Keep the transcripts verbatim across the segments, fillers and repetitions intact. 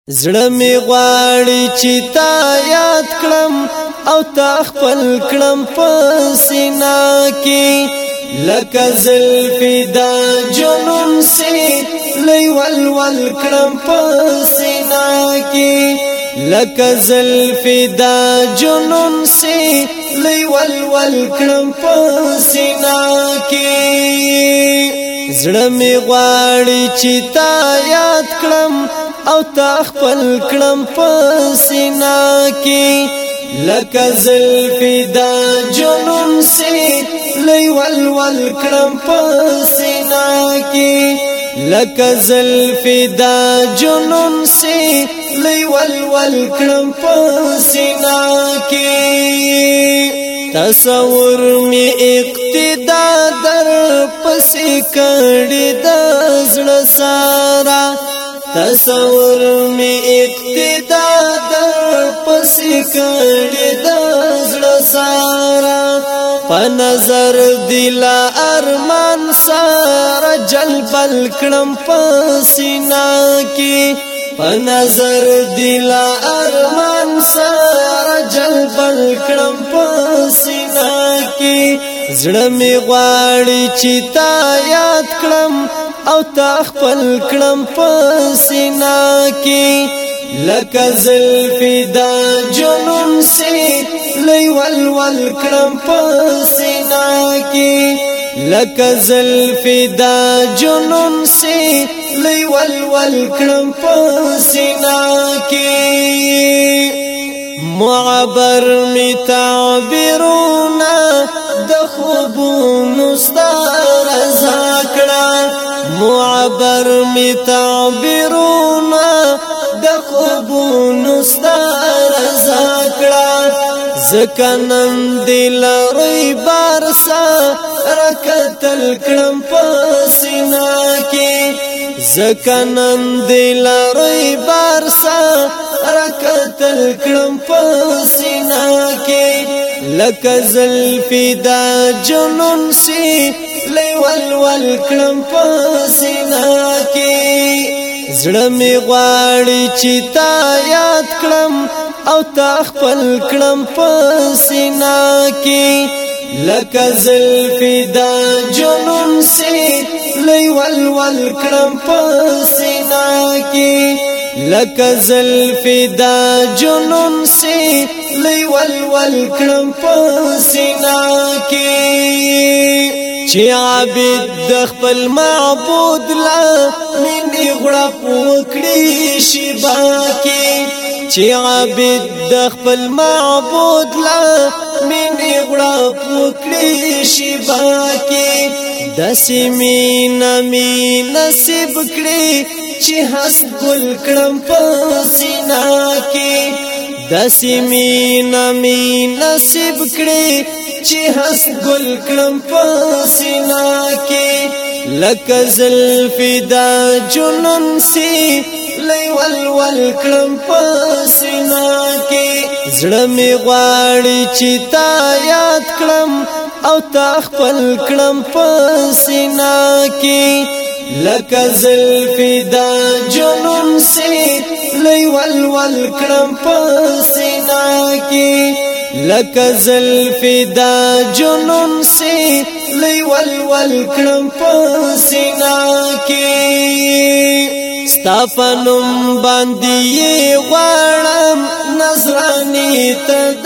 زړه می غواړي چې تا یاد کړم او تا خپل کړم په سینا کې لکه زلفې دا جنون سي لې ول ول کړم په سینا کې لکه زلفې دا جنون سي لې ول ول کړم په سینا کې زړه می غواړي چې تا یاد کړم او تا خپل کړم په سینا کې لکه زلفې دا جنون سي لې ول ول کړم په سینا کې لکه زلفې دا جنون سي لې ول ول کړم په سینا کې تصور می اقتدا در پسې کړي د زړه سارا تصور می اقتدا در پسې کړي د زړه سارا په نظر دل ارمان سارا جلبل کړم په سینا کې په نظر دل ارمان سارا جلبل کړم په سینا کې زړه می غواړي چې تا یاد کړم او تا خپل کړم په سینا کې لکه زلفې دا جنون سي لې ول ول کړم په سینا کې لکه زلفې دا جنون سي لې ول ول کړم په سینا کې معبر می تعبیرونه د خوبونو ستار زکړه معبر می تعبیرونه د خوبونو ستار زکړه زکنن دل ری بارسا رکتل کړم په سینا کې زکنن دل ری بارسا رکتل کړم په سینا کې لکه زلفې دا جنون سي لې ول ول کړم په سینا کې زړه می غواړي چې تا یاد کړم او تا خپل کړم په سینا کې لکه زلفې دا جنون سي لې ول ول کړم په سینا کې لکه زلفې دا جنون سي لې ول ول کړم په سینا کې چې عابد د خپل معبود لا مینې غړپ وکړي شیبا کې چې عابد د خپل معبود لا مینې غړپ وکړي شیبا کې داسې مینا می نصیب کړي چې حس ګل کړم په سینا کې داسې مینا می نصیب کړي چې حس ګل کړم په سینا کې لکه زلفې دا جنون سي لې ول ول کړم په سینا کې زړه می غواړي چې تا یاد کړم او تا خپل کړم په سینا کې لکه زلفې دا جنون سي لې ول ول کړم په سینا کې لکه زلفې دا جنون سي لې ول ول کړم په سینا کې ستا په نوم باندې غواړم نظرانې ته د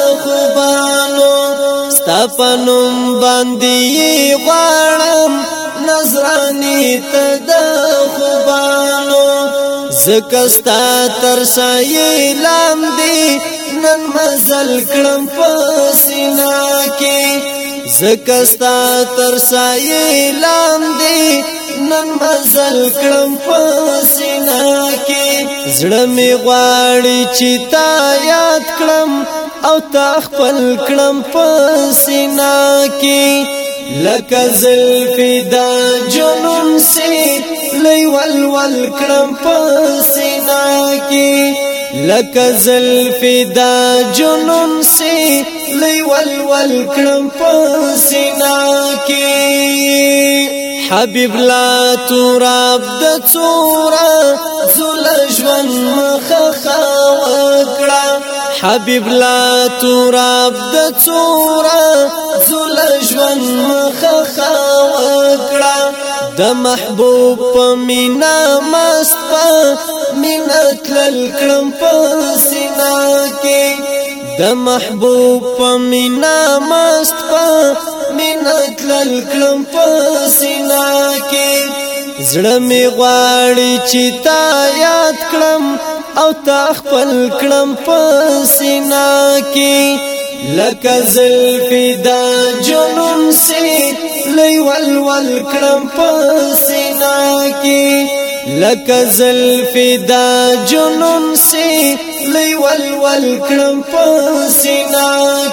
خوبانو ستا په نوم باندې غواړم نظرانې ته د خوبانو زکستا تر سایې لاندې نن مزل کړم په سینا کې زکستا تر سایې لاندې نن مزل کړم په سینا کې زړه می غواړي چې تا یاد کړم او تا خپل کړم په سینا کې لکه زلفې دا جنون سي لې ول ول کړم په سینا کې لکه زلفې دا جنون سي لې ول ول کړم په سینا کې حبیب لا تراب د څورا زول ژوند مخخا وکړه حبیب لا تراب د څورا زول ژوند مخخا وکړه د محبوب په مینا مست په مینا تلل کړم په سینا کې د محبوب په مینا مست په مینا تلل کړم په سینا کې زړه می غواړي چې تا یاد کړم او تا خپل کړم په سینا کې لکه زلفی دا جنون سی لئی ول ول کړم په سینا کې لکه زلفی دا جنون سی لئی ول ول کړم په سینا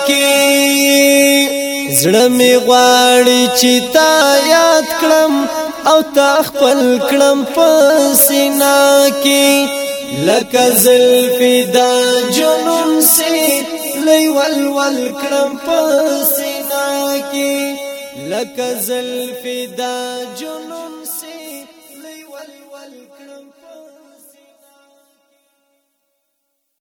کې زړه می غواړي چې تا یاد کړم او تا خپل کړم په سینا کې لکه زلفی دا جنون سی لئی ول ول کړم په سینا کې لکه زلفی دا جنون سی لئی ول ول کړم په